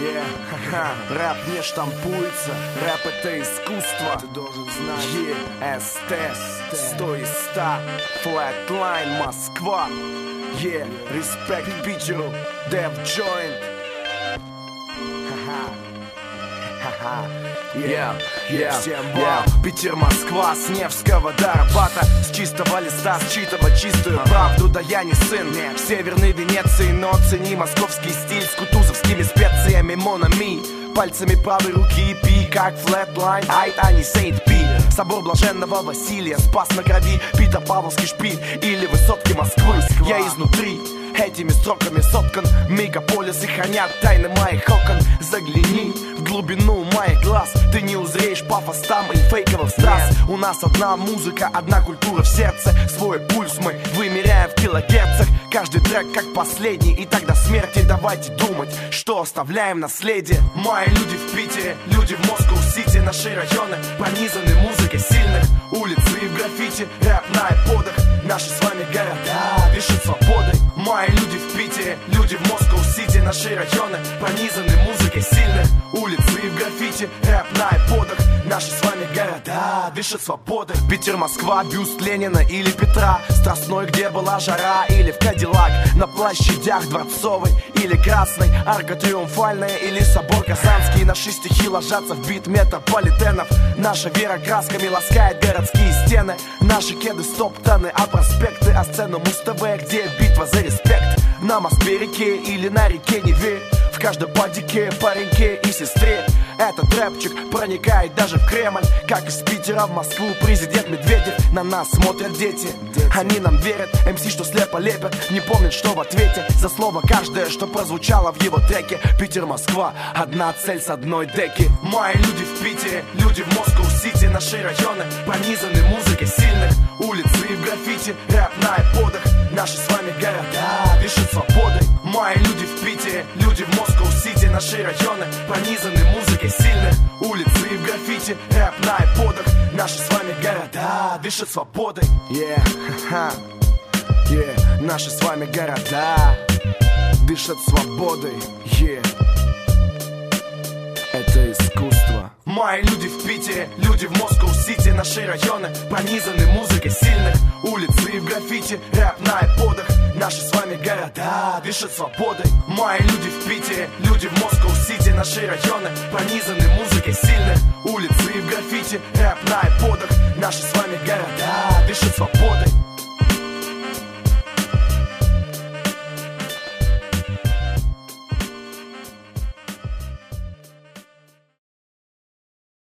Рэп не штампуется, рэп это искусство. Ты должен знать. СТ 100 из 100, Flatline, Москва. Респект Питеру, Dev Joint. Питер, Москва, с Невского до Арбата, с чистого листа считывать чистую правду. Да я не сын Северной Венеции, но цени московский стиль с кутузовскими специями. Монами, пальцами правой руки пи, как Flatline, айт, а не Сейнт Пи. Собор блаженного Василия спас на крови Петропавловский шпиль или высотки Москвы. Я изнутри этими строками соткан, мегаполисы хранят тайны моих окон. Загляни в глубину моих глаз, ты не узреешь пафос там и фейковых страз. У нас одна музыка, одна культура в сердце. Свой пульс мы вымеряем в килогерцах. Каждый трек как последний, и так до смерти. Давайте думать, что оставляем наследие. Мои люди в Питере, люди в Москва-Сити. Наши районы пронизаны музыкой сильных. Улицы и в граффити, рэп на айподах. Наши с вами города дышат свободой. Мои люди в Питере, люди в Москва-Сити. Наши районы пронизаны музыкой сильных. Улицы и в граффити, рэп на айподах. Наши с вами города дышат свободой. Питер, Москва, бюст Ленина или Петра. Страстной, где была жара, или в Кадиллак. На площадях Дворцовой или Красной. Арка Триумфальная или Собор Казанский. Наши стихи ложатся в бит метрополитенов. Наша вера красками ласкает городские стены. Наши кеды стоптаны, а проспекты, а сцену Муз-ТВ, где битва за респект. На Москве-реке или на реке Неве. В каждом падике, пареньке и сестре. Этот рэпчик проникает даже в Кремль. Как из Питера в Москву президент Медведев. На нас смотрят дети, они нам верят. МС, что слепо лепят, не помнят, что в ответе за слово каждое, что прозвучало в его треке. Питер, Москва, одна цель с одной деки. Мои люди в Питере, люди в Москва-Сити. Наши районы пронизаны музыкой сильных. Улицы и в граффити, рэп на айподах. Наши с вами города дышат свободой. Мои люди в Питере, люди в Москва-Сити. Наши районы пронизаны музыкой сильных. Улицы и в граффити, рэп на айподах. Наши с вами города дышат свободой. Наши с вами города дышат свободой. Это искусство. Мои люди в Питере, люди в Москва-Сити. Наши районы пронизаны музыкой сильных. Улицы и в граффити, рэп на айподах. Наши с вами города дышат свободой. Мои люди в Питере, люди в Москва-Сити. Наши районы пронизаны музыкой сильных. Улицы и в граффити, рэп на айподах. Наши с вами города дышат свободой.